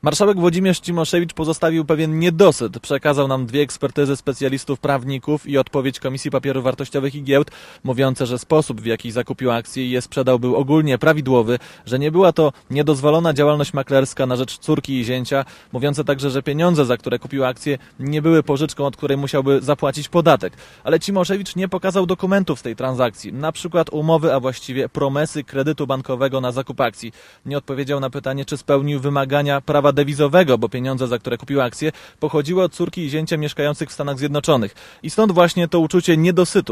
Marszałek Włodzimierz Cimoszewicz pozostawił pewien niedosyt. Przekazał nam 2 ekspertyzy specjalistów prawników i odpowiedź Komisji Papierów Wartościowych i Giełd, mówiące, że sposób, w jaki zakupił akcje i je sprzedał, był ogólnie prawidłowy, że nie była to niedozwolona działalność maklerska na rzecz córki i zięcia, mówiące także, że pieniądze, za które kupił akcje, nie były pożyczką, od której musiałby zapłacić podatek. Ale Cimoszewicz nie pokazał dokumentów z tej transakcji, na przykład umowy, a właściwie promesy kredytu bankowego na zakup akcji. Nie odpowiedział na pytanie, czy spełnił wymagania prawa dewizowego, bo pieniądze, za które kupił akcje, pochodziły od córki i zięcia mieszkających w Stanach Zjednoczonych. I stąd właśnie to uczucie niedosytu.